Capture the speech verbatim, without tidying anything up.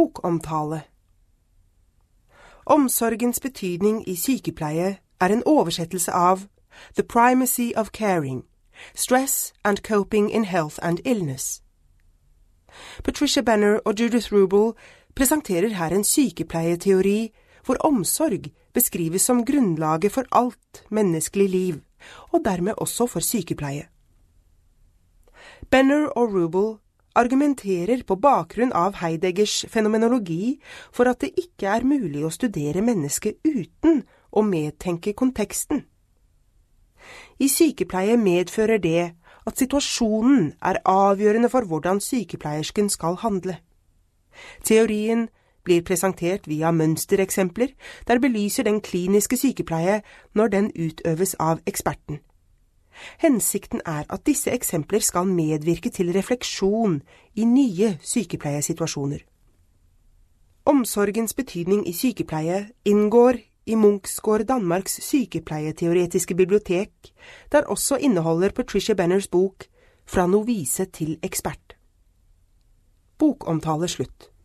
Bokomtale. Omsorgens betydning i sykepleie er en oversettelse av The Primacy of Caring, Stress and Coping in Health and Illness. Patricia Benner og Judith Rubel presenterer her en sykepleieteori hvor omsorg beskrives som grunnlaget for alt menneskelig liv, og dermed også for sykepleie. Benner og Rubel argumenterer på bakgrunn av Heideggers fenomenologi for at det ikke er mulig å studere mennesket uten å medtenke konteksten. I sykepleie medfører det at situasjonen er avgjørende for hvordan sykepleiersken skal handle. Teorien blir presentert via mønstereksempler der belyser den kliniske sykepleie når den utøves av eksperten. Hensikten er at disse eksempler skal medvirke til refleksjon i nye sykepleiesituasjoner. Omsorgens betydning i sykepleie inngår i Munksgaard Danmarks sykepleieteoretiske bibliotek, der også inneholder Patricia Benners bok Fra novise til ekspert. Bokomtale slutt.